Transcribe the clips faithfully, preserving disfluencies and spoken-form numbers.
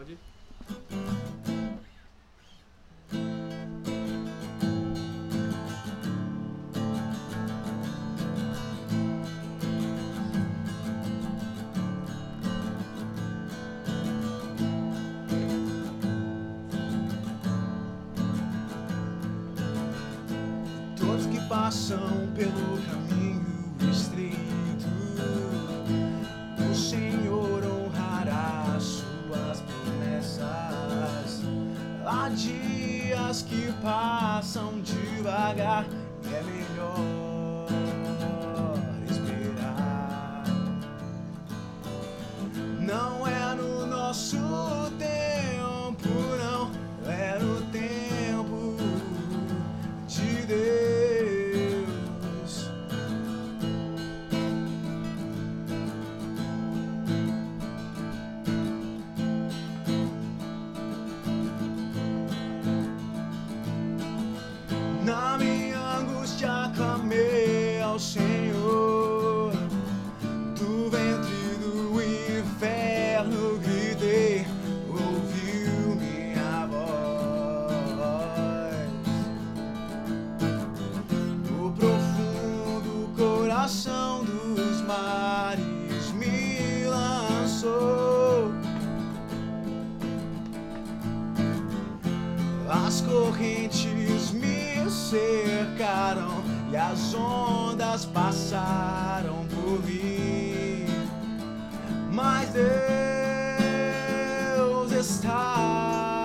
Pode ir. Todos que passam pelo caminho estreito, o Senhor honrará suas promessas. Há dias que passam devagar e é melhor esperar. Não é no nosso tempo, não, é no tempo de Deus. Na minha angústia clamei ao Senhor, do ventre do inferno gritei, ouviu minha voz. No profundo coração dos mares me lançou. As correntes me cercaram e as ondas passaram por mim, mas Deus está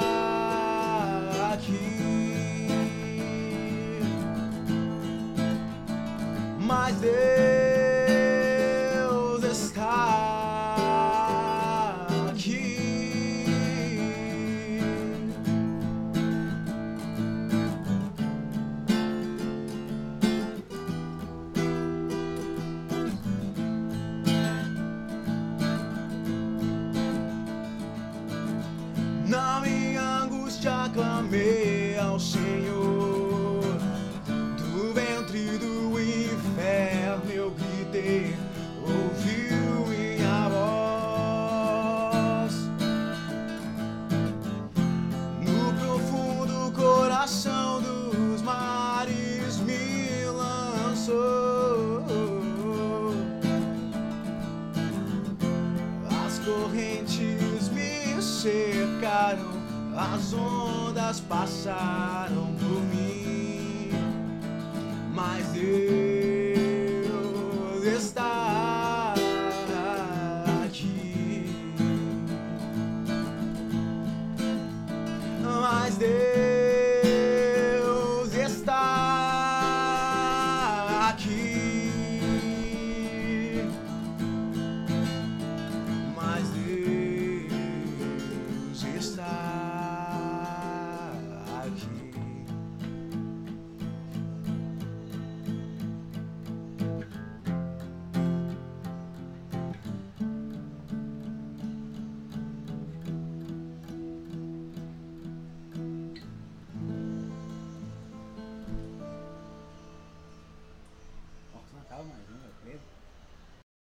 aqui, mas Deus está aqui. Na minha angústia clamei ao Senhor, do ventre do inferno eu gritei, ouviu minha voz. No profundo coração dos mares me lançou. As correntes me cercaram, as ondas passaram por mim, mas Deus está aqui, mas Deus